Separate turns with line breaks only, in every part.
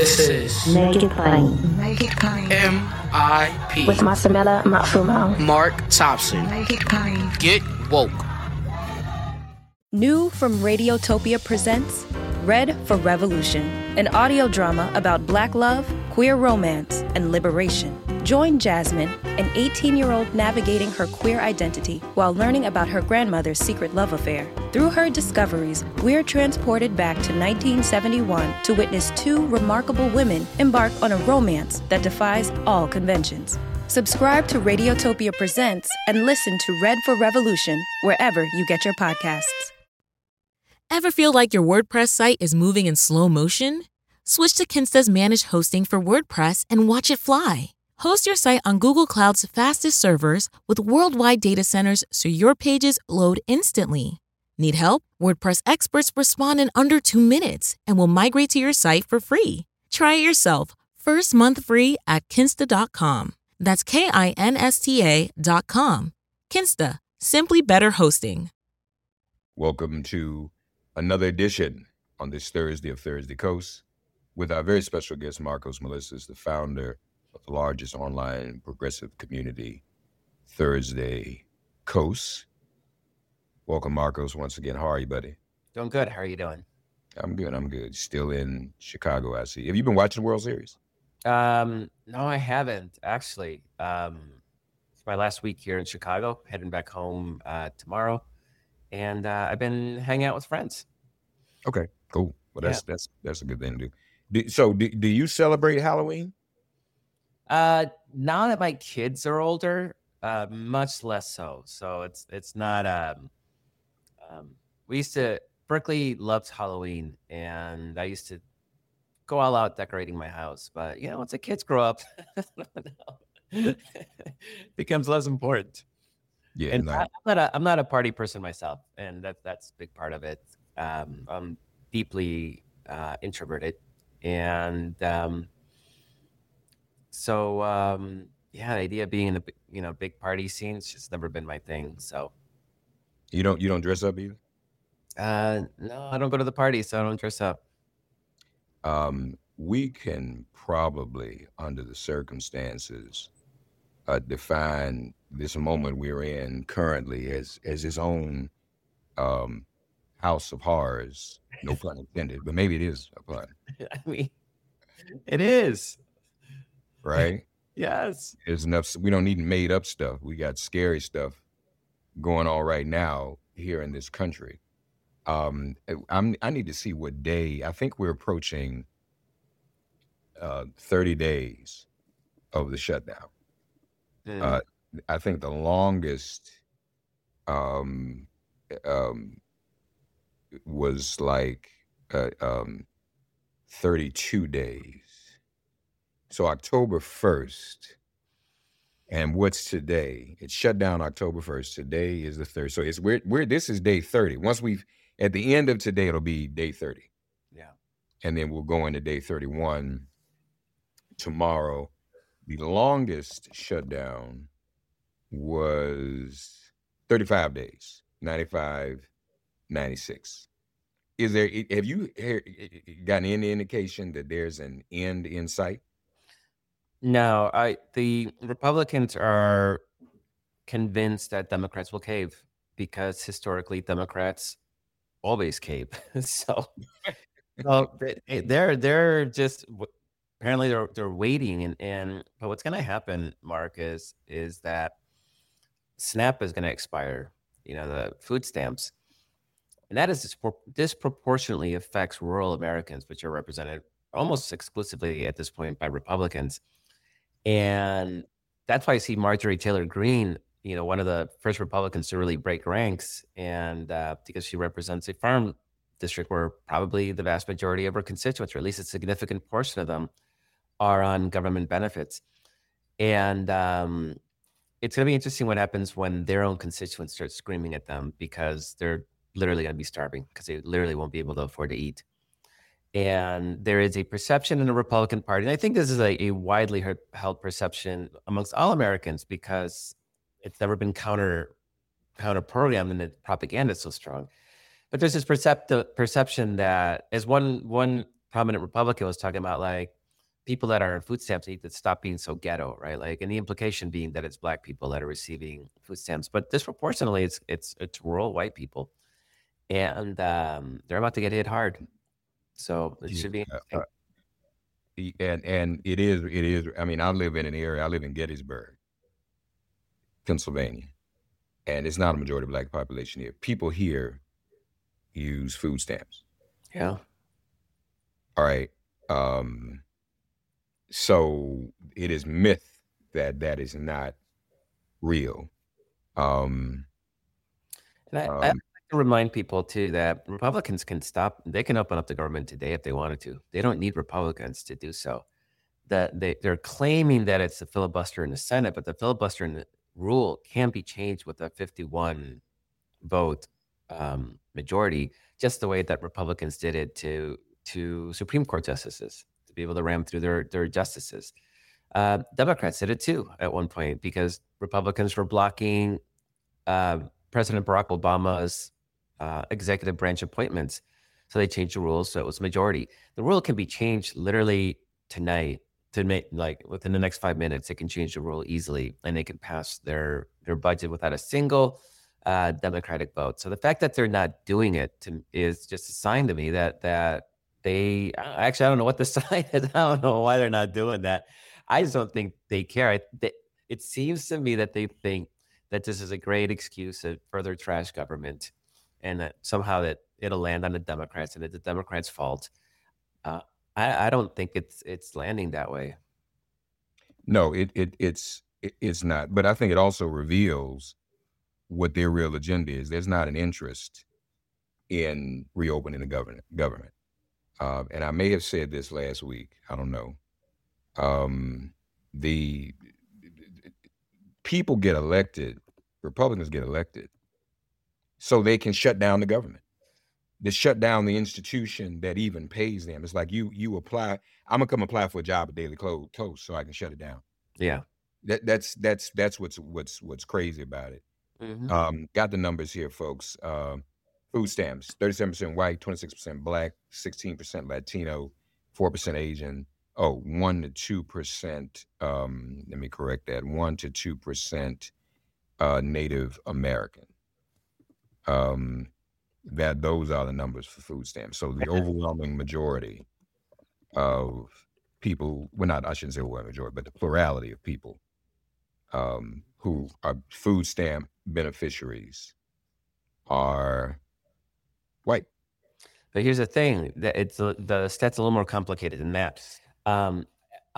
This is
Make It Plain.
Make It Plain.
MIP
With Masamela Matfumo.
Mark Thompson.
Make It Plain.
Get woke.
New from Radiotopia presents Red for Revolution, an audio drama about Black love, queer romance, and liberation. Join Jasmine, an 18-year-old navigating her queer identity while learning about her grandmother's secret love affair. Through her discoveries, we're transported back to 1971 to witness two remarkable women embark on a romance that defies all conventions. Subscribe to Radiotopia Presents and listen to Red for Revolution wherever you get your podcasts.
Ever feel like your WordPress site is moving in slow motion? Switch to Kinsta's managed hosting for WordPress and watch it fly. Host your site on Google Cloud's fastest servers with worldwide data centers so your pages load instantly. Need help? WordPress experts respond in under 2 minutes and will migrate to your site for free. Try it yourself. First month free at Kinsta.com. That's Kinsta.com. Kinsta. Simply better hosting.
Welcome to another edition on this Thursday of Thursday Coast with our very special guest, Marcos Melissas, the founder of the largest online progressive community, Thursday Coast. Welcome, Marcos, once again. How are you, buddy?
Doing good. How are you doing?
I'm good. Still in Chicago, I see. Have you been watching the World Series?
No, I haven't, actually. It's my last week here in Chicago, heading back home tomorrow. And I've been hanging out with friends.
Okay, cool. Well, that's a good thing to do. Do you celebrate Halloween?
Now that my kids are older, much less so. So it's not. Berkeley loves Halloween, and I used to go all out decorating my house. But once the kids grow up, it becomes less important.
Yeah,
and I'm not a party person myself, and that's a big part of it. I'm deeply introverted, and the idea of being in a big party scene has just never been my thing. So
you don't dress up either?
No, I don't go to the party, so I don't dress up.
We can probably, under the circumstances, define this moment we're in currently as its own house of horrors. No pun intended, but maybe it is a pun.
I mean, it is.
Right?
Yes.
There's enough. We don't need made up stuff. We got scary stuff going on right now here in this country. I need to see what day. I think we're approaching 30 days of the shutdown. I think the longest was like 32 days. So October 1st, and what's today? It shut down October 1st. Today is the 3rd. So it's this is day 30. Once at the end of today, it'll be day 30.
Yeah.
And then we'll go into day 31 tomorrow. The longest shutdown was 35 days, 95, 96. Have you gotten any indication that there's an end in sight?
No, the Republicans are convinced that Democrats will cave because historically Democrats always cave. So they're just apparently they're waiting but what's going to happen, Mark, is that SNAP is going to expire, the food stamps, and that is disproportionately affects rural Americans, which are represented almost exclusively at this point by Republicans. And that's why I see Marjorie Taylor Greene, one of the first Republicans to really break ranks, and because she represents a farm district where probably the vast majority of her constituents, or at least a significant portion of them, are on government benefits. And it's going to be interesting what happens when their own constituents start screaming at them because they're literally going to be starving because they literally won't be able to afford to eat. And there is a perception in the Republican Party, and I think this is a widely held perception amongst all Americans because it's never been counter-programmed and the propaganda is so strong. But there's this perception that, as one prominent Republican was talking about, like, people that are on food stamps need to stop being so ghetto, right? Like, and the implication being that it's Black people that are receiving food stamps, but disproportionately, it's rural white people, and they're about to get hit hard. So it should be
Yeah,
interesting.
and it is. I mean, I live in an area. I live in Gettysburg, Pennsylvania, and it's not a majority Black population here. People here use food stamps.
Yeah.
All right. So it is myth that is not real.
And I like to remind people too that Republicans can stop. They can open up the government today if they wanted to. They don't need Republicans to do so. That they're claiming that it's a filibuster in the Senate, but the filibuster in the rule can be changed with a 51 vote majority, just the way that Republicans did it to Supreme Court justices to be able to ram through their justices. Democrats did it too at one point because Republicans were blocking President Barack Obama's executive branch appointments. So they changed the rules so it was majority. The rule can be changed literally tonight to make, like, within the next 5 minutes. They can change the rule easily and they can pass their budget without a single Democratic vote. So the fact that they're not doing it is just a sign to me that they actually, I don't know what the sign is. I don't know why they're not doing that. I just don't think they care. It seems to me that they think that this is a great excuse to further trash government, and that somehow that it'll land on the Democrats and it's the Democrats' fault. I don't think it's landing that way.
No, it's not. But I think it also reveals what their real agenda is. There's not an interest in reopening the government. And I may have said this last week. I don't know. The people get elected, Republicans get elected, so they can shut down the government. They shut down the institution that even pays them. It's like you apply. I'm gonna come apply for a job at Daily Toast so I can shut it down.
Yeah.
That's what's crazy about it.
Mm-hmm.
Got the numbers here, folks. Food stamps: 37% white, 26% Black, 16% Latino, 4% Asian. 1 to 2%. Let me correct that. 1 to 2% Native American. Those are the numbers for food stamps. So the overwhelming majority of people, I shouldn't say overwhelming majority, but the plurality of people who are food stamp beneficiaries are white.
But here's the thing: that the stat's a little more complicated than that. On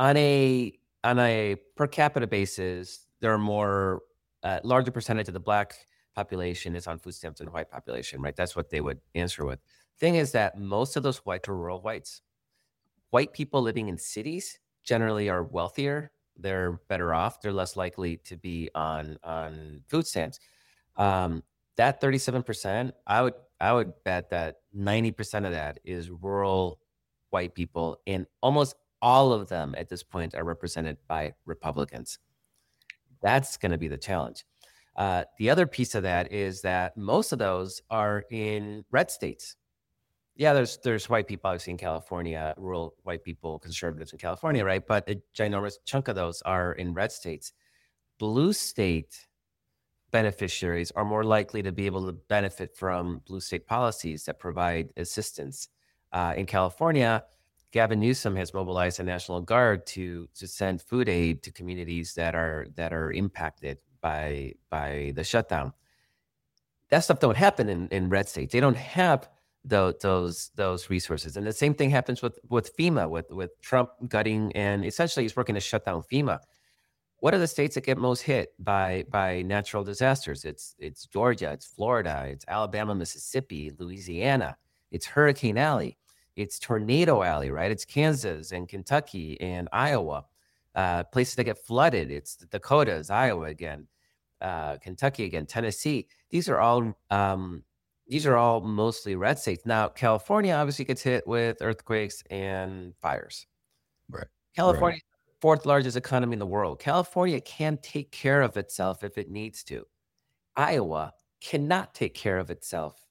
a per capita basis, there are more larger percentage of the Black population is on food stamps than the white population, right? That's what they would answer with. Thing is that most of those whites are rural whites. White people living in cities generally are wealthier. They're better off. They're less likely to be on food stamps. That 37%, I would bet that 90% of that is rural white people, and almost all of them at this point are represented by Republicans. That's going to be the challenge. The other piece of that is that most of those are in red states. Yeah, there's white people obviously in California, rural white people, conservatives in California, right? But a ginormous chunk of those are in red states. Blue state beneficiaries are more likely to be able to benefit from blue state policies that provide assistance. In California, Gavin Newsom has mobilized a National Guard to send food aid to communities that are impacted by the shutdown. That stuff don't happen in red states. They don't have those resources. And the same thing happens with FEMA, with Trump gutting, and essentially he's working to shut down FEMA. What are the states that get most hit by natural disasters? It's Georgia, it's Florida, it's Alabama, Mississippi, Louisiana, it's Hurricane Alley, it's Tornado Alley, right? It's Kansas and Kentucky and Iowa. Places that get flooded, it's the Dakotas, Iowa again, Kentucky again, Tennessee. These are all mostly red states. Now, California obviously gets hit with earthquakes and fires.
Right.
California, fourth largest economy in the world. California can take care of itself if it needs to. Iowa cannot take care of itself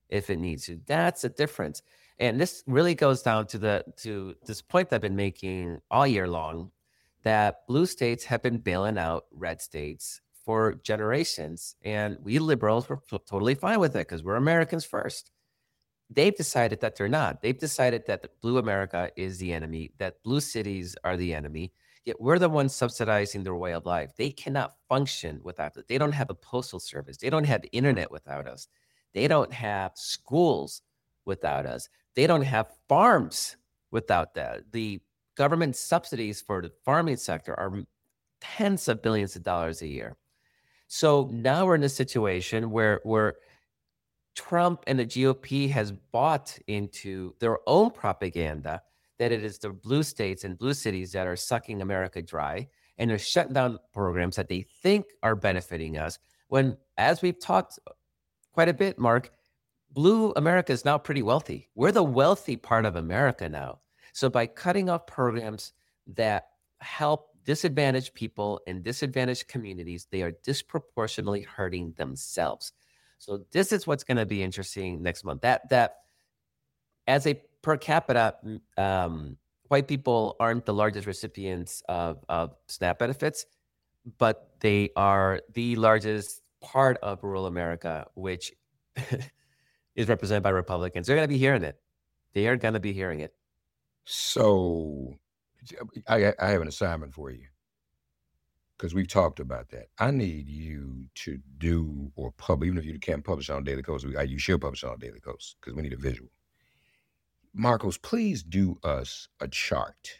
if it needs to. That's a difference. And this really goes down to this point that I've been making all year long, that blue states have been bailing out red states for generations. And we liberals were totally fine with it because we're Americans first. They've decided that they're not. They've decided that the blue America is the enemy, that blue cities are the enemy. Yet we're the ones subsidizing their way of life. They cannot function without it. They don't have a postal service. They don't have internet without us. They don't have schools without us. They don't have farms without that. The government subsidies for the farming sector are tens of billions of dollars a year. So now we're in a situation where Trump and the GOP has bought into their own propaganda that it is the blue states and blue cities that are sucking America dry, and they're shutting down programs that they think are benefiting us. When, as we've talked quite a bit, Mark, blue America is now pretty wealthy. We're the wealthy part of America now. So by cutting off programs that help disadvantaged people in disadvantaged communities, they are disproportionately hurting themselves. So this is what's going to be interesting next month. That as a per capita, white people aren't the largest recipients of SNAP benefits, but they are the largest part of rural America, which is represented by Republicans. They're going to be hearing it. They are going to be hearing it.
So I have an assignment for you, because we've talked about that. I need you to do or publish, even if you can't publish on Daily Kos, you should publish on Daily Kos because we need a visual. Marcos, please do us a chart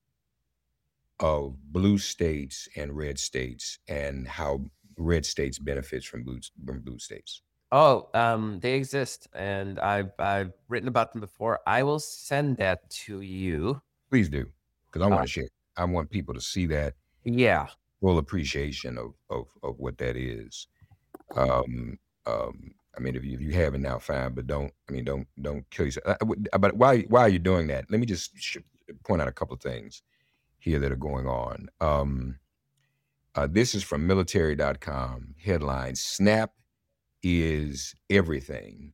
of blue states and red states and how red states benefits from blue states.
Oh, they exist, and I've written about them before. I will send that to you.
Please do, because I want to share. I want people to see that.
Yeah.
Full appreciation of what that is. I mean, if you haven't now, fine, but don't kill yourself. But why are you doing that? Let me just point out a couple of things here that are going on. This is from military.com. Headline: SNAP is everything.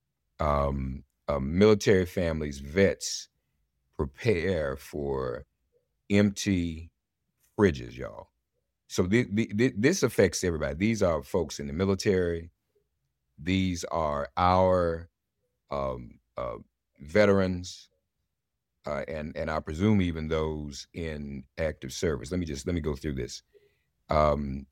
Military families, vets prepare for empty fridges, y'all. So this affects everybody. These are folks in the military. These are our veterans, and I presume even those in active service. Let me go through this. 40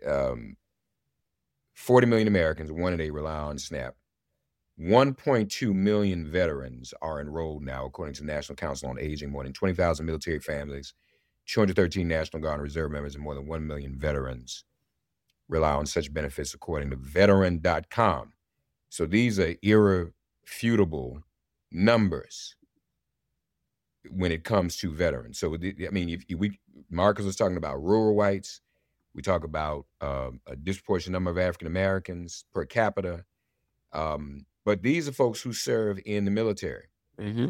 million Americans, 1 in 8, rely on SNAP. 1.2 million veterans are enrolled now, according to the National Council on Aging. More than 20,000 military families, 213 National Guard and Reserve members, and more than 1 million veterans rely on such benefits, according to veteran.com. So these are irrefutable numbers when it comes to veterans. So, I mean, Marcus was talking about rural whites. We talk about a disproportionate number of African Americans per capita. But these are folks who serve in the military.
Mm-hmm.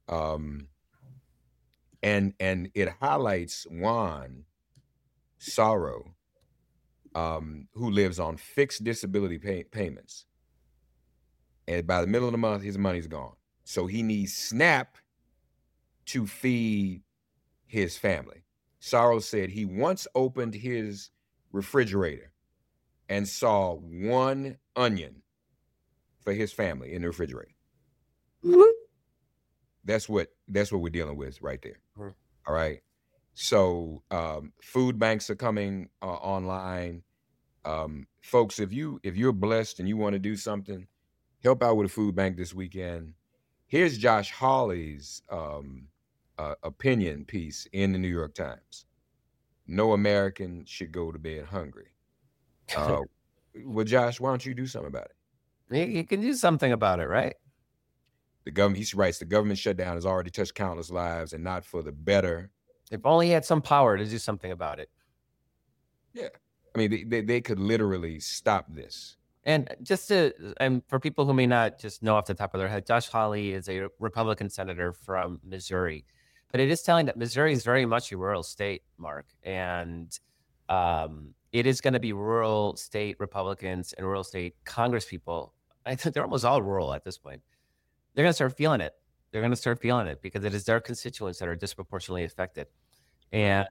And it highlights Juan Sorrow, who lives on fixed disability payments. And by the middle of the month, his money's gone. So he needs SNAP to feed his family. Sorrow said he once opened his refrigerator and saw 1 onion for his family in the refrigerator.
Mm-hmm.
That's what we're dealing with right there.
Mm-hmm.
All right. So food banks are coming online. Folks, if you're blessed and you want to do something, help out with a food bank this weekend. Here's Josh Hawley's opinion piece in the New York Times. No American should go to bed hungry. Well, Josh, why don't you do something about it?
You can do something about it, right?
He writes, the government shutdown has already touched countless lives, and not for the better.
They've only had some power to do something about it.
Yeah. I mean, they could literally stop this.
And for people who may not just know off the top of their head, Josh Hawley is a Republican senator from Missouri. But it is telling that Missouri is very much a rural state, Mark. And it is going to be rural state Republicans and rural state Congress people I think they're almost all rural at this point. They're going to start feeling it. They're going to start feeling it because it is their constituents that are disproportionately affected. And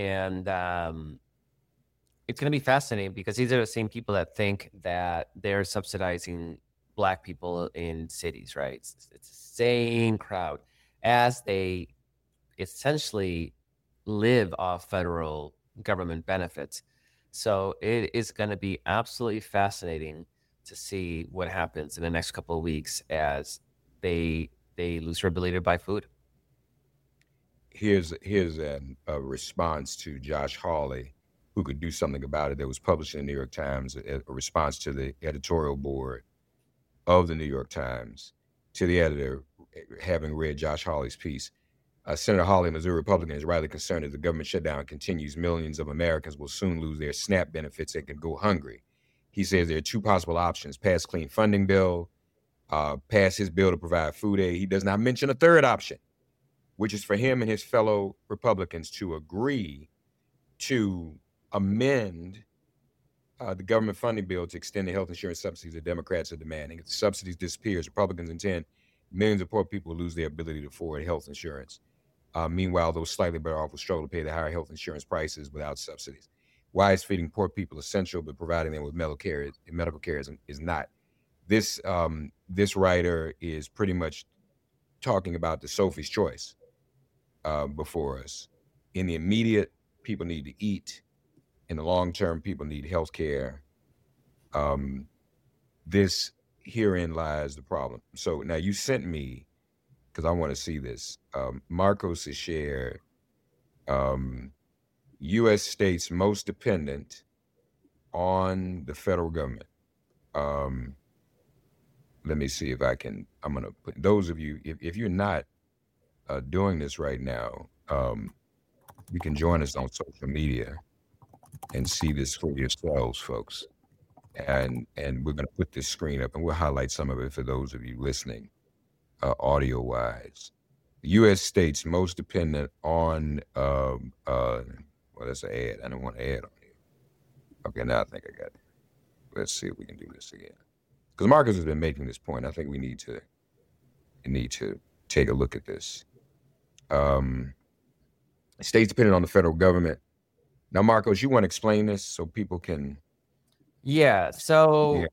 it's going to be fascinating because these are the same people that think that they're subsidizing Black people in cities, right? It's the same crowd as they essentially live off federal government benefits. So it is going to be absolutely fascinating to see what happens in the next couple of weeks as they lose their ability to buy food.
Here's a response to Josh Hawley, who could do something about it, that was published in the New York Times, a response to the editorial board of the New York Times, to the editor, having read Josh Hawley's piece. Senator Hawley, Missouri Republican, is rightly concerned as the government shutdown continues, millions of Americans will soon lose their SNAP benefits and can go hungry. He says there are two possible options: pass clean funding bill, pass his bill to provide food aid. He does not mention a third option, which is for him and his fellow Republicans to agree to amend the government funding bill to extend the health insurance subsidies that Democrats are demanding. If the subsidies disappears, Republicans intend millions of poor people will lose their ability to afford health insurance. Meanwhile, those slightly better off will struggle to pay the higher health insurance prices without subsidies. Why is feeding poor people essential, but providing them with medical care is not? This writer is pretty much talking about the Sophie's choice before us. In the immediate, people need to eat. In the long term, people need health care. Herein lies the problem. So now you sent me, because I want to see this, Marcos has shared U.S. states most dependent on the federal government. Let me see if I'm going to put those of you, if you're not doing this right now, you can join us on social media and see this for yourselves, folks. And we're going to put this screen up, and we'll highlight some of it for those of you listening, audio-wise. U.S. states most dependent on, well, that's an ad. I don't want to add on here. Okay, now I think I got it. Let's see if we can do this again. Because Marcus has been making this point. I think we need to take a look at this. States dependent on the federal government. Now, Marcos, you want to explain this so people can...
Yeah. So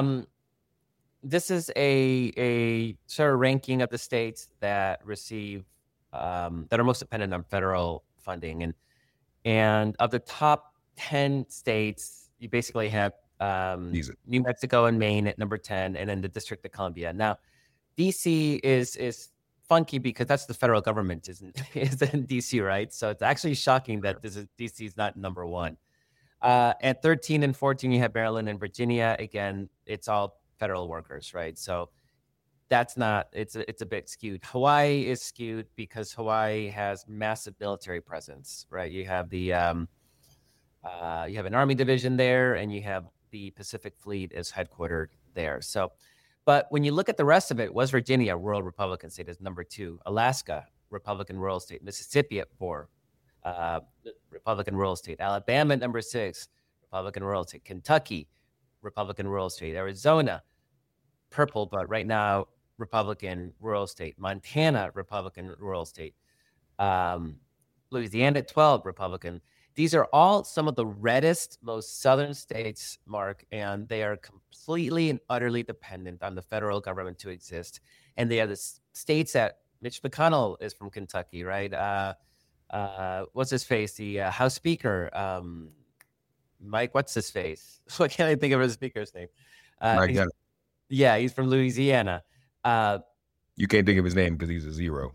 this is a sort of ranking of the states that receive that are most dependent on federal funding, and of the top 10 states, you basically have New Mexico and Maine at number 10, and then the District of Columbia. Now, DC is funky because that's the federal government, is in DC, right? So it's actually shocking that DC is not number one. At 13 and 14, you have Maryland and Virginia. Again, it's all federal workers, right? So that's not, it's a bit skewed. Hawaii is skewed because Hawaii has massive military presence, right? You have you have an Army division there, and you have the Pacific Fleet is headquartered there. So, but when you look at the rest of it, West Virginia, rural Republican state, is number 2. Alaska, Republican rural state. Mississippi at 4. Republican rural state. Alabama at number 6, Republican rural state. Kentucky, Republican rural state. Arizona, purple, but right now Republican rural state. Montana, Republican rural state. Louisiana at 12, Republican. These are all some of the reddest, most southern states, Mark, and they are completely and utterly dependent on the federal government to exist. And they are the states that Mitch McConnell is from Kentucky, right? What's his face? The House Speaker, Mike. What's his face? Why can't I think of his speaker's name?
Mike.
Yeah, he's from Louisiana.
You can't think of his name because he's a zero.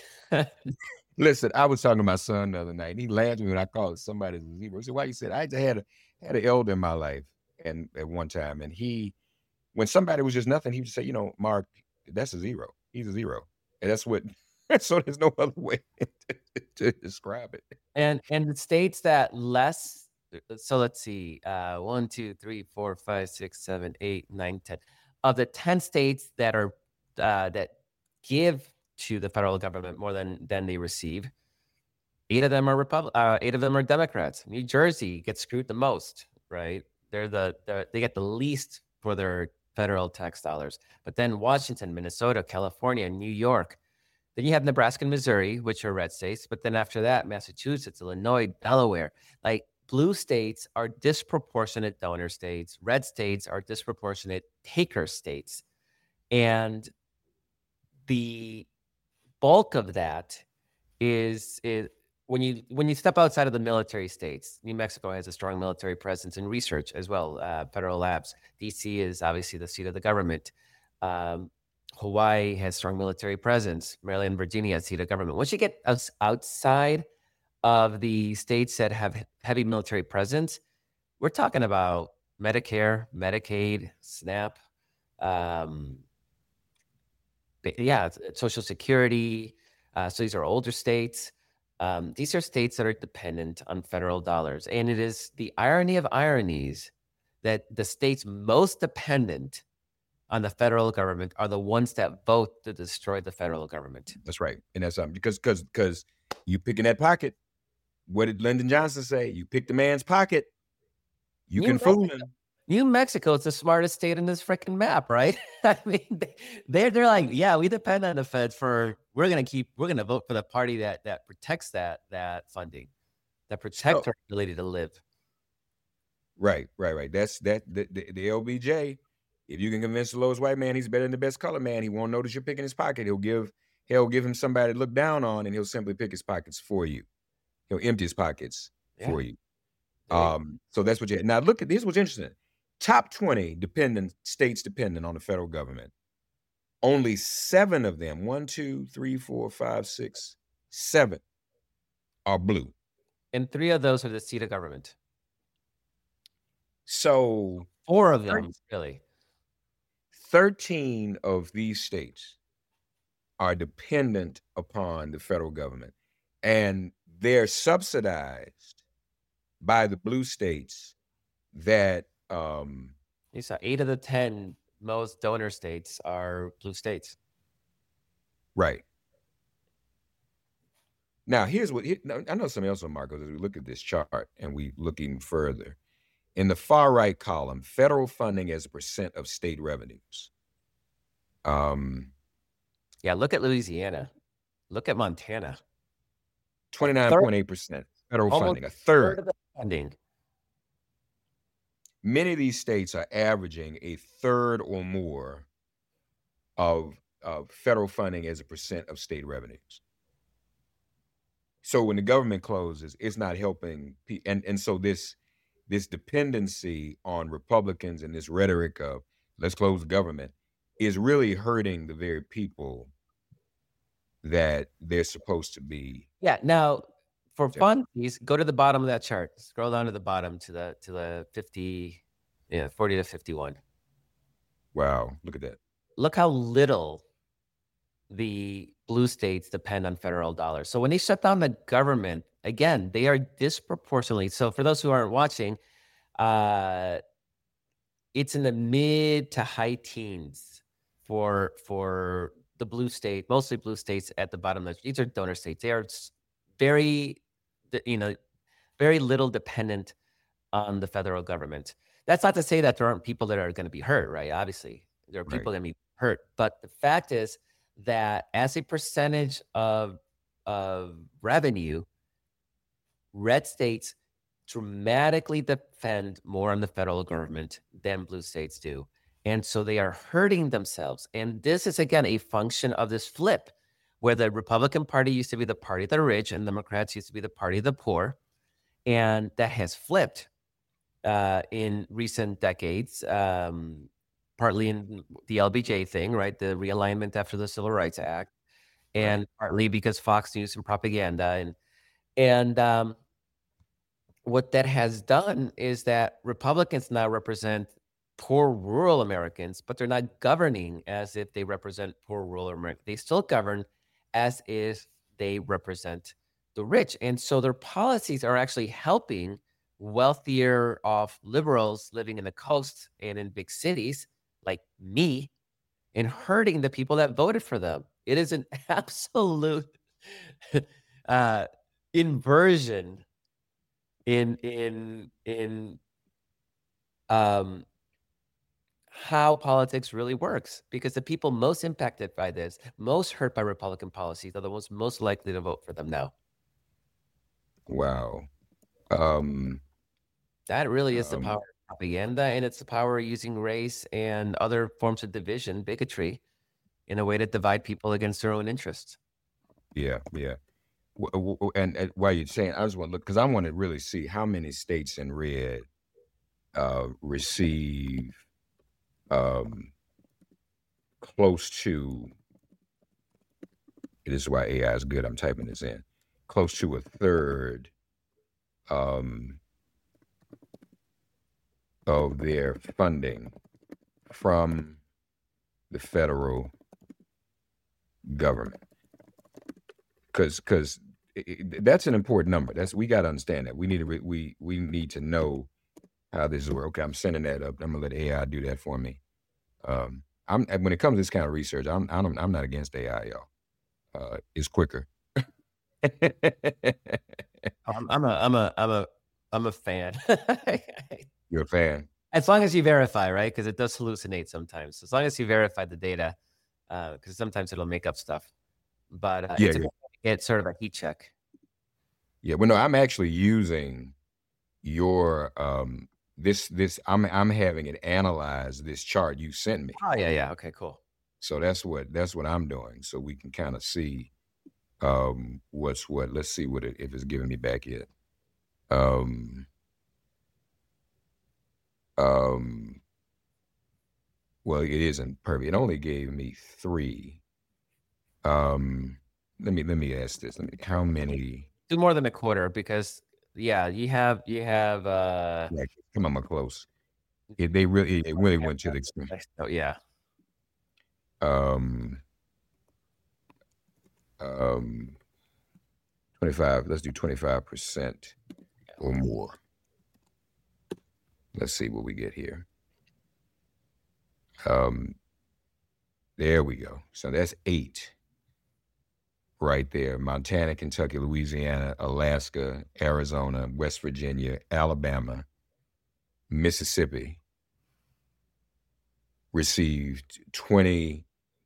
Listen, I was talking to my son the other night, and he laughed at me when I called somebody a zero. He said, "Why?" He said, "I had an elder in my life, and at one time, and when somebody was just nothing, he would say, Mark, that's a zero. He's a zero, and that's what." So there's no other way to describe it. And
the states that less, so let's see, 1, 2, 3, 4, 5, 6, 7, 8, 9, 10. Of the 10 states that are that give to the federal government more than they receive, 8 of them are 8 of them are Democrats. New Jersey gets screwed the most, right? They get the least for their federal tax dollars. But then Washington, Minnesota, California, New York. Then you have Nebraska and Missouri, which are red states. But then after that, Massachusetts, Illinois, Delaware. Like, blue states are disproportionate donor states. Red states are disproportionate taker states. And the bulk of that is when you step outside of the military states. New Mexico has a strong military presence in research as well. Federal labs. DC is obviously the seat of the government. Hawaii has strong military presence. Maryland, Virginia has seat of government. Once you get us outside of the states that have heavy military presence, we're talking about Medicare, Medicaid, SNAP, Social Security. So these are older states. These are states that are dependent on federal dollars. And it is the irony of ironies that the states most dependent on the federal government are the ones that vote to destroy the federal government.
That's right. And that's because you picking that pocket. What did Lyndon Johnson say? You pick the man's pocket, you can fool him.
New Mexico is the smartest state in this freaking map, right? I mean, they're like, yeah, we depend on the feds we're gonna vote for the party that protects that funding, that protects our ability to live.
Right. That's the LBJ. If you can convince the lowest white man he's better than the best colored man, he won't notice you're picking his pocket. He'll give him somebody to look down on, and he'll simply pick his pockets for you. He'll empty his pockets for you. So that's what you. Now look at this. What's interesting. Top 20 states dependent on the federal government. Only 7 of them, 1, 2, 3, 4, 5, 6, 7, are blue.
And 3 of those are the seat of government.
So
4 of them, really.
13 of these states are dependent upon the federal government, and they're subsidized by the blue states that
you saw 8 of the 10 most donor states are blue states.
Right. Now, I know something else on Marcos as we look at this chart and we looking further. In the far right column, federal funding as a percent of state revenues.
Yeah, look at Louisiana. Look at Montana.
29.8% federal funding, a third
of the funding.
Many of these states are averaging a third or more of federal funding as a percent of state revenues. So when the government closes, it's not helping. And so this dependency on Republicans and this rhetoric of let's close the government is really hurting the very people that they're supposed to be.
Yeah. Now, for fun, please go to the bottom of that chart. Scroll down to the bottom to the 40 to 51.
Wow, look at that.
Look how little the blue states depend on federal dollars. So when they shut down the government, again, they are disproportionately. So for those who aren't watching, it's in the mid to high teens for the blue state, mostly blue states at the bottom. These are donor states. They are very little dependent on the federal government. That's not to say that there aren't people that are going to be hurt, right? Obviously, there are people going to be hurt. But the fact is that as a percentage of revenue, red states dramatically depend more on the federal government than blue states do. And so they are hurting themselves. And this is, again, a function of this flip, where the Republican Party used to be the party of the rich and Democrats used to be the party of the poor. And that has flipped in recent decades, partly in the LBJ thing, right? The realignment after the Civil Rights Act, and partly because Fox News and propaganda. And what that has done is that Republicans now represent poor rural Americans, but they're not governing as if they represent poor rural Americans. They still govern as if they represent the rich. And so their policies are actually helping wealthier off liberals living in the coast and in big cities like me, and hurting the people that voted for them. It is an absolute inversion in how politics really works, because the people most impacted by this, most hurt by Republican policies, are the ones most likely to vote for them now.
Wow. Um,
That really is the
um,
power of propaganda, and it's the power of using race and other forms of division, bigotry, in a way to divide people against their own interests.
yeah, yeah. And while you're saying, I just want to look because I want to really see how many states in red receive close to. This is why AI is good. I'm typing this in. Close to a third of their funding from the federal government, because that's an important number. We got to understand that. We need to we need to know how this works. Okay, I'm sending that up. I'm gonna let AI do that for me. When it comes to this kind of research, I'm not against AI, y'all. It's quicker.
I'm a fan.
You're a fan.
As long as you verify, right? Because it does hallucinate sometimes. As long as you verify the data, because sometimes it'll make up stuff. But it's sort of a heat check.
Yeah, well, no, I'm actually using your this. I'm having it analyze this chart you sent me.
Oh yeah. Okay, cool.
So that's what I'm doing. So we can kind of see what's what. Let's see if it's giving me back yet. Well, it isn't perfect. It only gave me 3. Let me ask this. How many?
Do more than a quarter, because you have.
Come on, close. It really went to the extreme.
Oh yeah.
25. Let's do 25% or more. Let's see what we get here. There we go. So that's 8 right there. Montana, Kentucky, Louisiana, Alaska, Arizona, West Virginia, Alabama, Mississippi received 8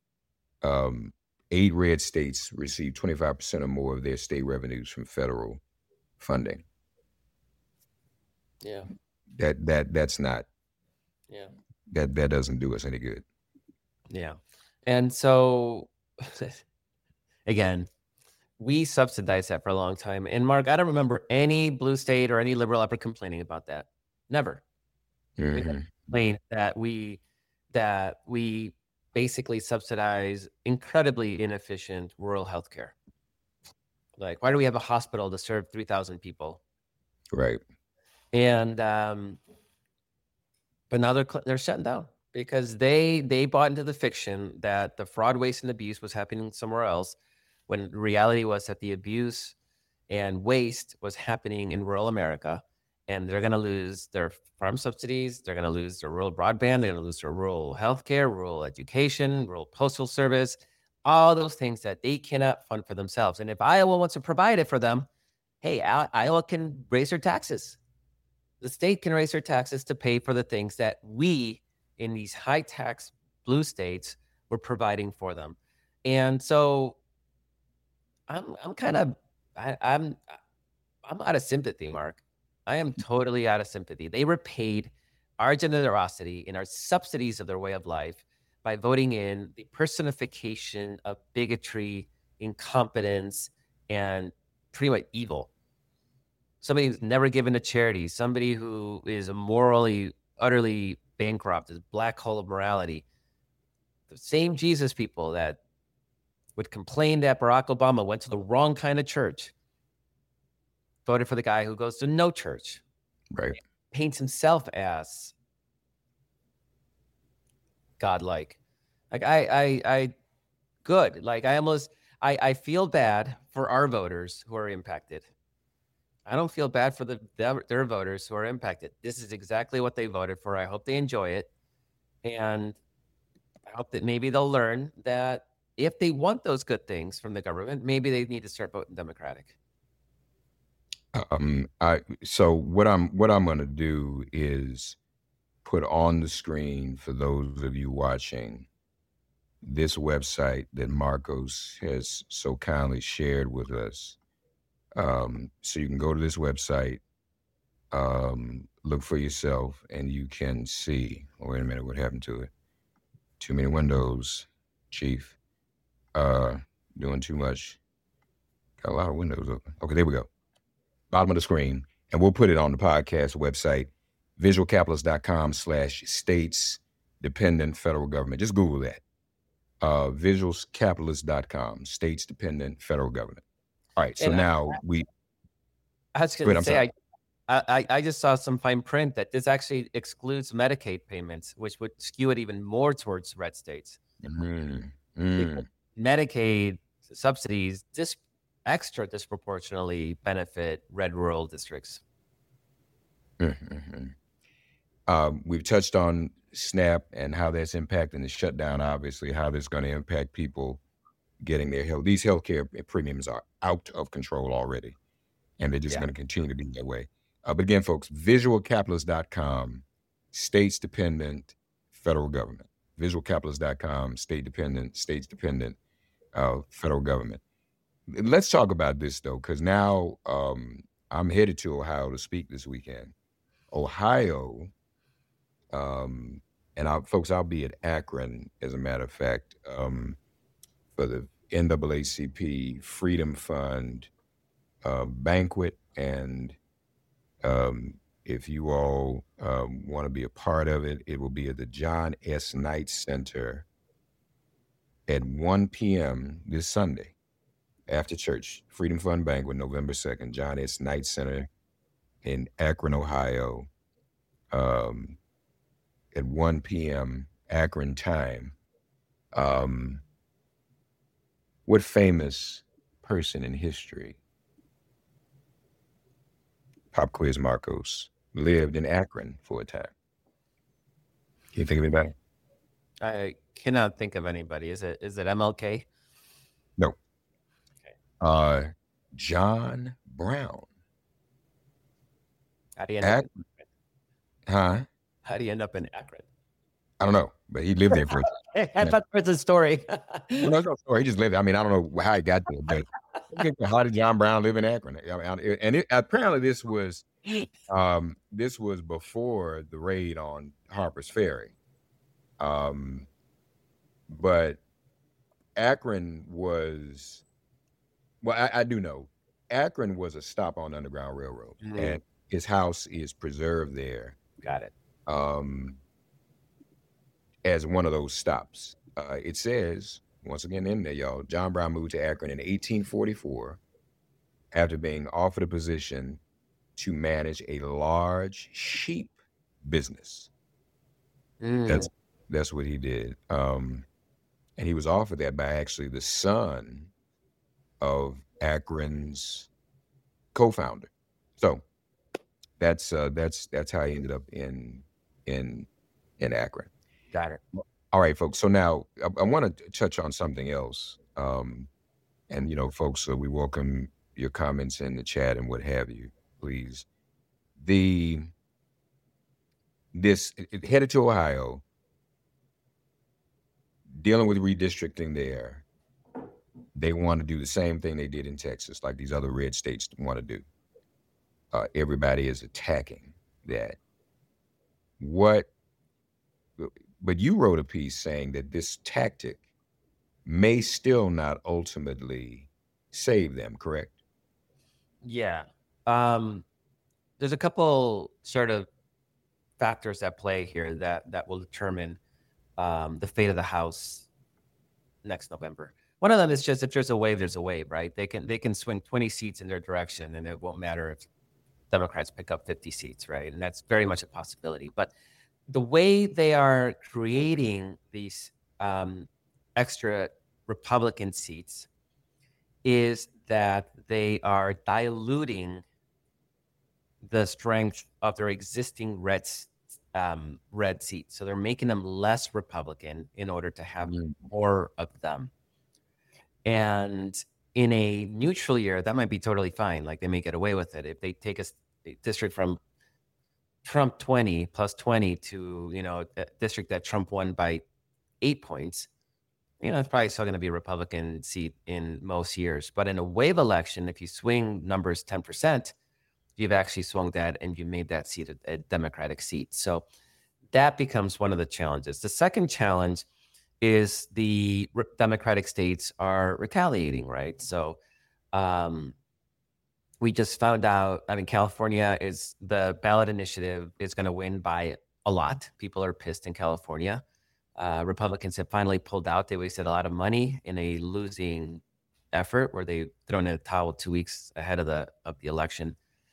red states received 25% or more of their state revenues from federal funding.
Yeah.
That's not.
Yeah.
That doesn't do us any good.
Yeah. And so again, we subsidized that for a long time. And Mark, I don't remember any blue state or any liberal ever complaining about that. Never. We complained that we basically subsidize incredibly inefficient rural healthcare. Like, why do we have a hospital to serve 3,000 people?
Right.
And but now they're shutting down because they bought into the fiction that the fraud, waste, and abuse was happening somewhere else, when reality was that the abuse and waste was happening in rural America. And they're going to lose their farm subsidies. They're going to lose their rural broadband. They're going to lose their rural healthcare, rural education, rural postal service, all those things that they cannot fund for themselves. And if Iowa wants to provide it for them, hey, Iowa can raise their taxes. The state can raise their taxes to pay for the things that we in these high tax blue states were providing for them. And so I'm out of sympathy, Mark. I am totally out of sympathy. They repaid our generosity and our subsidies of their way of life by voting in the personification of bigotry, incompetence, and pretty much evil. Somebody who's never given to charity, somebody who is morally, utterly bankrupt, is black hole of morality. The same Jesus people that would complain that Barack Obama went to the wrong kind of church voted for the guy who goes to no church.
Right.
Paints himself as godlike. Like I good. Like I feel bad for our voters who are impacted. I don't feel bad for their voters who are impacted. This is exactly what they voted for. I hope they enjoy it. And I hope that maybe they'll learn that if they want those good things from the government, maybe they need to start voting Democratic.
So what I'm going to do is put on the screen for those of you watching this website that Marcos has so kindly shared with us. So you can go to this website, look for yourself, and you can see. Oh, wait a minute, what happened to it? Too many windows, Chief. Doing too much. Got a lot of windows open. Okay, there we go. Bottom of the screen. And we'll put it on the podcast website, visualcapitalist.com/states dependent federal government. Just Google that. Visualcapitalist.com, states dependent federal government. All right, so now
I was going to say, I just saw some fine print that this actually excludes Medicaid payments, which would skew it even more towards red states. Medicaid subsidies extra disproportionately benefit red rural districts.
We've touched on SNAP and how that's impacting the shutdown, obviously, how that's going to impact people getting their health. These healthcare premiums are out of control already, and they're just going to continue to be that way. But again, folks, visualcapitalist.com, states dependent federal government. Visualcapitalist.com, states dependent federal government. Let's talk about this, though, because now I'm headed to Ohio to speak this weekend. Ohio, and folks, I'll be at Akron, as a matter of fact, for the NAACP Freedom Fund banquet. And if you all want to be a part of it, it will be at the John S. Knight Center at 1 p.m. this Sunday after church. Freedom Fund banquet, November 2nd, John S. Knight Center in Akron, Ohio, at 1 p.m. Akron time. What famous person in history, pop quiz Marcos, lived in Akron for a time? Can you think of anybody?
I cannot think of anybody. Is it MLK?
No. Okay. John Brown.
How do you end up in
Akron?
How do you end up in Akron?
I don't know, but he lived there for.
I thought there was a story.
No, there's no story. He just lived there. I mean, I don't know how he got there, but how did John Brown live in Akron? Apparently this was before the raid on Harper's Ferry. But Akron was, well, I do know Akron was a stop on the Underground Railroad, and his house is preserved there.
Got it.
As one of those stops. It says, once again in there, y'all, John Brown moved to Akron in 1844 after being offered a position to manage a large sheep business. That's what he did. And he was offered that by actually the son of Akron's co-founder. So that's how he ended up in Akron.
Got it.
All right, folks. So now I want to touch on something else. And, folks, we welcome your comments in the chat and what have you, please. Headed to Ohio, dealing with redistricting there. They want to do the same thing they did in Texas, like these other red states want to do. Everybody is attacking that. But you wrote a piece saying that this tactic may still not ultimately save them, correct?
Yeah. There's a couple sort of factors at play here that will determine the fate of the House next November. One of them is just, if there's a wave, there's a wave, right? They can swing 20 seats in their direction, and it won't matter if Democrats pick up 50 seats, right? And that's very much a possibility. But the way they are creating these extra Republican seats is that they are diluting the strength of their existing red seats. So they're making them less Republican in order to have more of them. And in a neutral year, that might be totally fine. Like, they may get away with it. If they take a district from Trump 20 plus 20 to, a district that Trump won by 8 points, it's probably still going to be a Republican seat in most years. But in a wave election, if you swing numbers 10%, you've actually swung that and you made that seat a Democratic seat. So that becomes one of the challenges. The second challenge is the Democratic states are retaliating, right? So we just found out, California the ballot initiative is going to win by a lot. People are pissed in California. Republicans have finally pulled out. They wasted a lot of money in a losing effort where they thrown in a towel 2 weeks ahead of the election.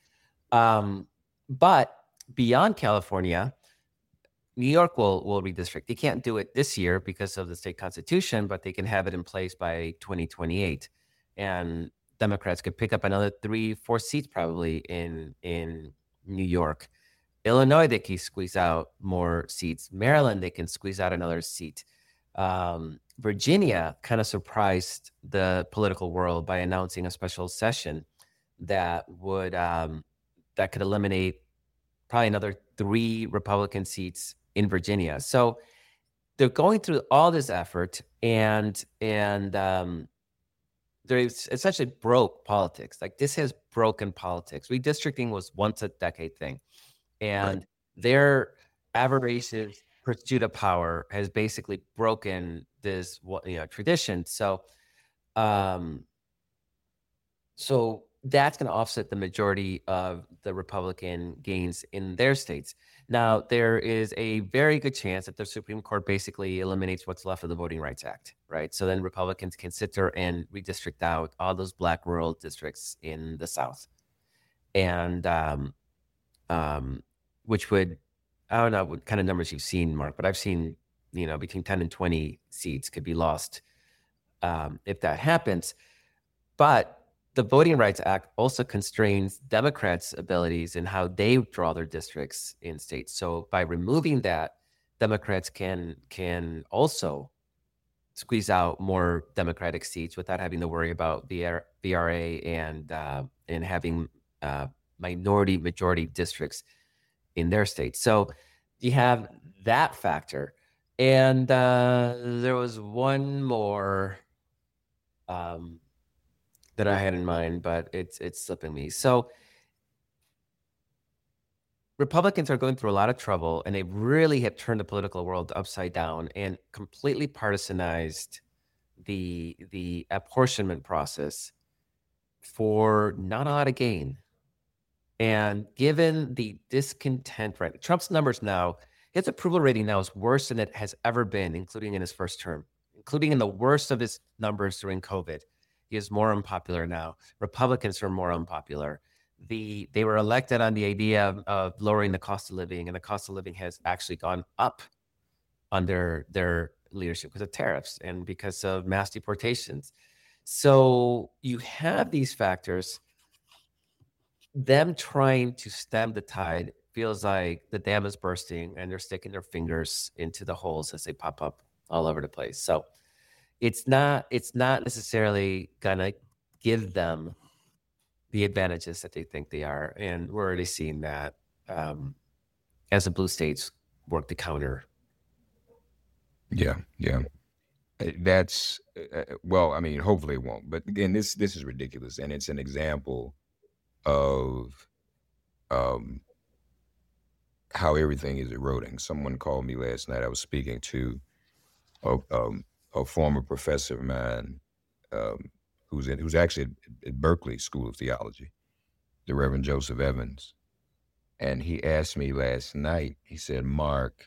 But beyond California, New York will redistrict. They can't do it this year because of the state constitution, but they can have it in place by 2028. And Democrats could pick up another 3-4 seats probably in New York. Illinois, they can squeeze out more seats. Maryland, they can squeeze out another seat. Virginia kind of surprised the political world by announcing a special session that would that could eliminate probably another 3 Republican seats in Virginia. So they're going through all this effort, and they essentially broke politics. Like, this has broken politics. Redistricting was once a decade thing, and their avaricious pursuit of power has basically broken this tradition. So that's going to offset the majority of the Republican gains in their states. Now, there is a very good chance that the Supreme Court basically eliminates what's left of the Voting Rights Act, right? So then Republicans can sit there and redistrict out all those Black rural districts in the South. And which would, I don't know what kind of numbers you've seen, Mark, but I've seen, between 10 and 20 seats could be lost if that happens. But the Voting Rights Act also constrains Democrats' abilities in how they draw their districts in states. So by removing that, Democrats can also squeeze out more Democratic seats without having to worry about VRA and having minority majority districts in their states. So you have that factor. And there was one more that I had in mind, but it's slipping me. So Republicans are going through a lot of trouble, and they really have turned the political world upside down and completely partisanized the apportionment process for not a lot of gain. And given the discontent, right? Trump's numbers now, his approval rating now is worse than it has ever been, including in his first term, including in the worst of his numbers during COVID. He is more unpopular now. Republicans are more unpopular. They were elected on the idea of lowering the cost of living, and the cost of living has actually gone up under their leadership because of tariffs and because of mass deportations. So you have these factors. Them trying to stem the tide feels like the dam is bursting, and they're sticking their fingers into the holes as they pop up all over the place. So it's not necessarily gonna give them the advantages that they think they are, and we're already seeing that as the blue states work to counter.
Yeah. That's well, I mean, hopefully it won't. But again, this is ridiculous, and it's an example of how everything is eroding. Someone called me last night. I was speaking to a former professor of mine who's actually at Berkeley School of Theology, the Reverend Joseph Evans. And he asked me last night, he said, Mark,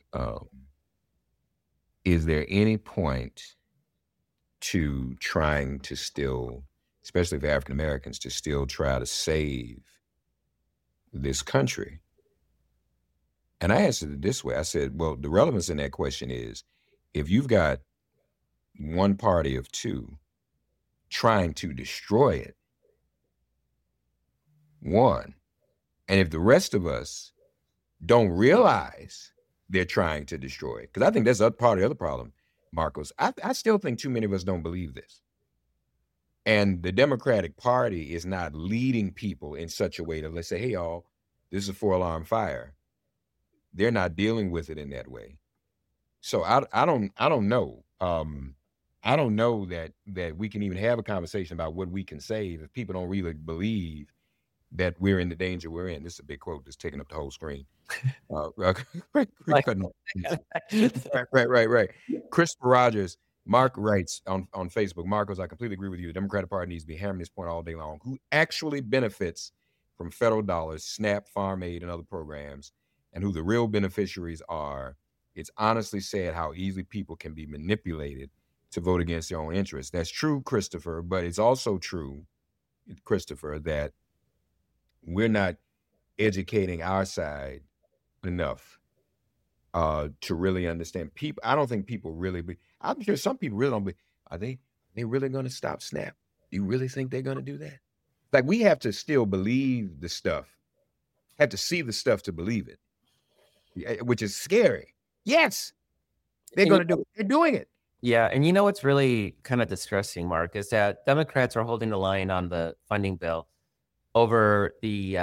is there any point to trying to still, especially for African Americans, to still try to save this country? And I answered it this way. I said, well, the relevance in that question is, if you've got one party of two trying to destroy it, one, and if the rest of us don't realize they're trying to destroy it, because I think that's part of the other problem, Marcos. I still think too many of us don't believe this. And the Democratic Party is not leading people in such a way that, let's say, hey, y'all, this is a 4-alarm fire. they're not dealing with it in that way. So I don't know. I don't know that we can even have a conversation about what we can save if people don't really believe that we're in the danger we're in. This is a big quote that's taking up the whole screen. Right. Christopher Rogers, Mark writes on Facebook, Marcos, I completely agree with you. The Democratic Party needs to be hammering this point all day long. Who actually benefits from federal dollars, SNAP, Farm Aid, and other programs, and who the real beneficiaries are? It's honestly sad how easily people can be manipulated to vote against their own interests. That's true, Christopher, but it's also true, Christopher, that we're not educating our side enough to really understand. People, I don't think people really. I'm sure some people really don't. Are they really going to stop SNAP? Do you really think they're going to do that? Like, we have to still believe the stuff. Have to see the stuff to believe it, which is scary. Yes, they're going to do it. They're doing it.
Yeah, and you know what's really kind of distressing, Mark, is that Democrats are holding the line on the funding bill over the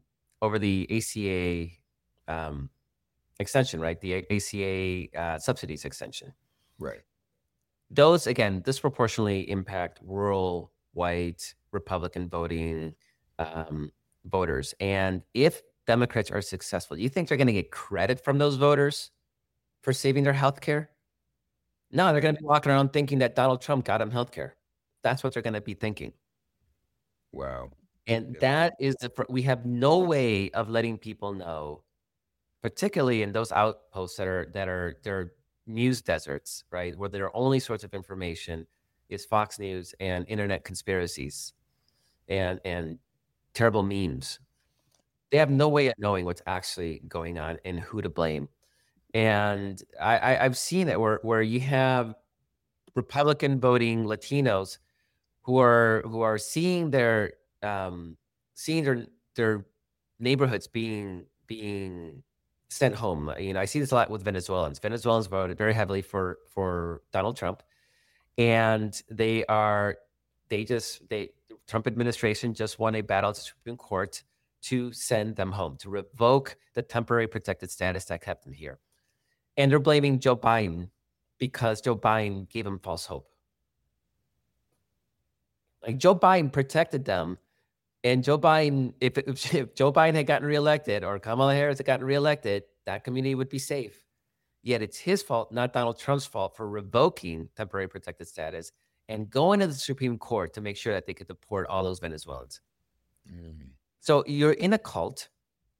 ACA extension, right? The ACA subsidies extension.
Right.
Those, again, disproportionately impact rural, white, Republican voting voters. And if Democrats are successful, do you think they're going to get credit from those voters for saving their health care? No, they're going to be walking around thinking that Donald Trump got them health care. That's what they're going to be thinking.
Wow.
And that is we have no way of letting people know, particularly in those outposts that are they're news deserts, right? Where their only source of information is Fox News and internet conspiracies and terrible memes. They have no way of knowing what's actually going on and who to blame. And I've seen it where you have Republican voting Latinos who are seeing their neighborhoods being sent home. You know, I see this a lot with Venezuelans. Venezuelans voted very heavily for Donald Trump, and the Trump administration just won a battle at the Supreme Court to send them home, to revoke the temporary protected status that kept them here. And they're blaming Joe Biden because Joe Biden gave them false hope. Like, Joe Biden protected them, and Joe Biden, if Joe Biden had gotten reelected or Kamala Harris had gotten reelected, that community would be safe. Yet it's his fault, not Donald Trump's fault, for revoking temporary protected status and going to the Supreme Court to make sure that they could deport all those Venezuelans. Mm-hmm. So you're in a cult.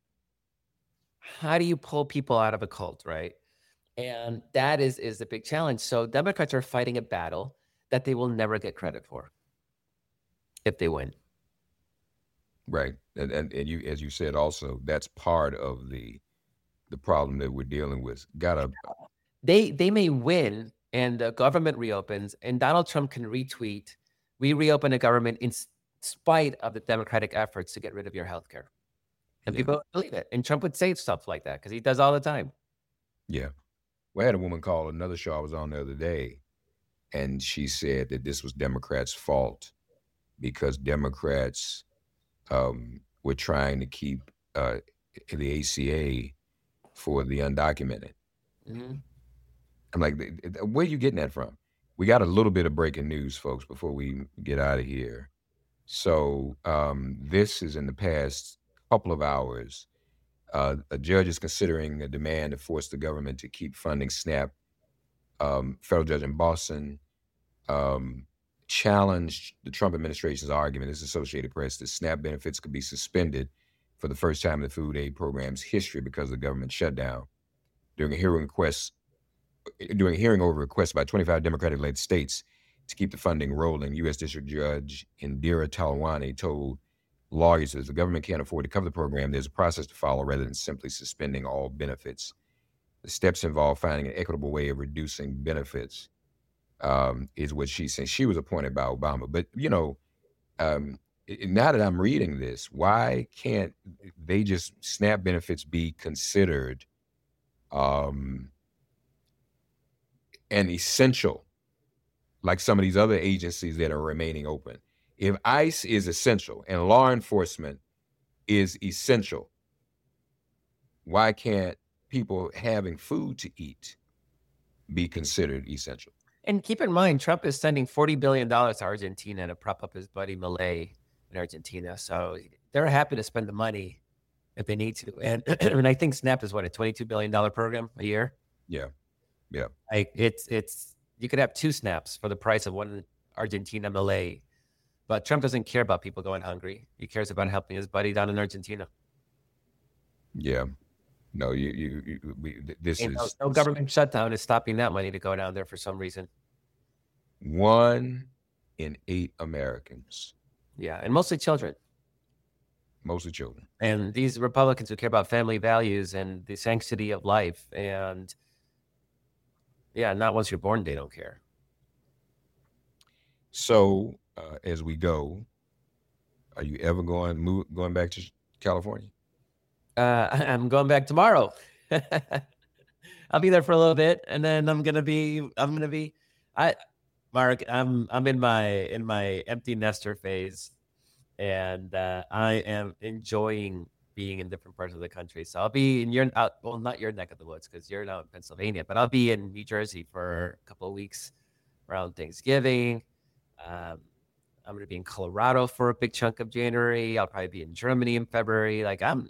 How do you pull people out of a cult, right? And that is the big challenge. So Democrats are fighting a battle that they will never get credit for if they win.
Right. And you, as you said, also, that's part of the problem that we're dealing with.
They may win and the government reopens and Donald Trump can retweet, "We reopen the government in spite of the Democratic efforts to get rid of your health care." And people believe it. And Trump would say stuff like that because he does all the time.
Yeah. Well, I had a woman call another show I was on the other day, and she said that this was Democrats' fault because Democrats were trying to keep the ACA for the undocumented. Mm-hmm. I'm like, where are you getting that from? We got a little bit of breaking news, folks, before we get out of here. So this is in the past couple of hours. A judge is considering a demand to force the government to keep funding SNAP. Federal judge in Boston challenged the Trump administration's argument, this Associated Press, that SNAP benefits could be suspended for the first time in the food aid program's history because of the government shutdown. During a hearing over requests by 25 Democratic-led states to keep the funding rolling, U.S. District Judge Indira Talwani told lawyers that if the government can't afford to cover the program, there's a process to follow rather than simply suspending all benefits. The steps involve finding an equitable way of reducing benefits, is what she's saying. She was appointed by Obama. But, now that I'm reading this, why can't they just SNAP benefits be considered an essential, like some of these other agencies that are remaining open? If ICE is essential and law enforcement is essential, why can't people having food to eat be considered essential.
And keep in mind, Trump is sending $40 billion to Argentina to prop up his buddy Milei in Argentina. So they're happy to spend the money if they need to. And I think SNAP is what, a $22 billion program a year?
Yeah. Yeah.
Like it's you could have 2 SNAPs for the price of one Argentina Milei. But Trump doesn't care about people going hungry. He cares about helping his buddy down in Argentina.
Yeah. No, this is
no government shutdown is stopping that money to go down there for some reason.
1 in 8 Americans.
Yeah, and mostly children.
Mostly children.
And these Republicans who care about family values and the sanctity of life, and yeah, not once you're born, they don't care.
So as we go, are you ever going back to California?
I'm going back tomorrow. I'll be there for a little bit, and then Mark, I'm in my empty nester phase, and I am enjoying being in different parts of the country. So I'll be in not your neck of the woods because you're now in Pennsylvania, but I'll be in New Jersey for a couple of weeks around Thanksgiving. I'm going to be in Colorado for a big chunk of January. I'll probably be in Germany in February. Like I'm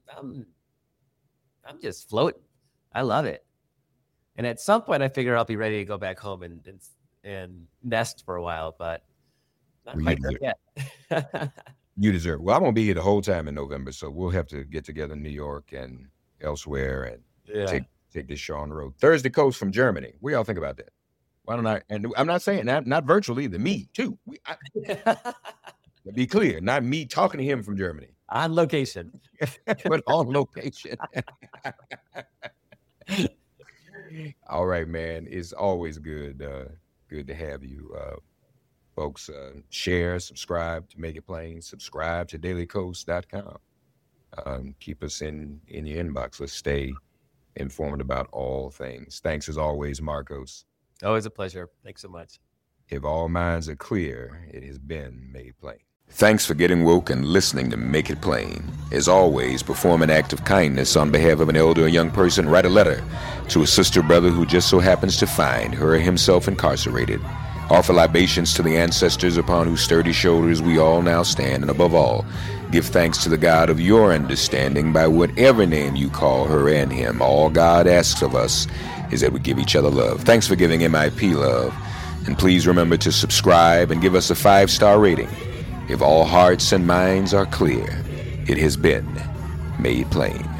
just floating. I love it. And at some point I figure I'll be ready to go back home and nest for a while, but not quite there yet.
You deserve it. Well, I'm going to be here the whole time in November, so we'll have to get together in New York and elsewhere and take this show on the road. Thursday Coast from Germany. What y'all think about that? Why don't I? And I'm not saying that, not virtually either. Me too. To be clear, not me talking to him from Germany.
On location.
But on location. All right, man. It's always good to have you. Folks, share, subscribe to Make It Plain, subscribe to dailycoast.com. Keep us in your inbox. Let's stay informed about all things. Thanks as always, Marcos.
Always a pleasure. Thanks so much.
If all minds are clear, it has been made plain. Thanks for getting woke and listening to Make It Plain. As always, perform an act of kindness on behalf of an elder or young person. Write a letter to a sister or brother who just so happens to find her or himself incarcerated. Offer libations to the ancestors upon whose sturdy shoulders we all now stand. And above all, give thanks to the God of your understanding by whatever name you call her and him. All God asks of us is that we give each other love. Thanks for giving MIP love. And please remember to subscribe and give us a 5-star rating. If all hearts and minds are clear, it has been made plain.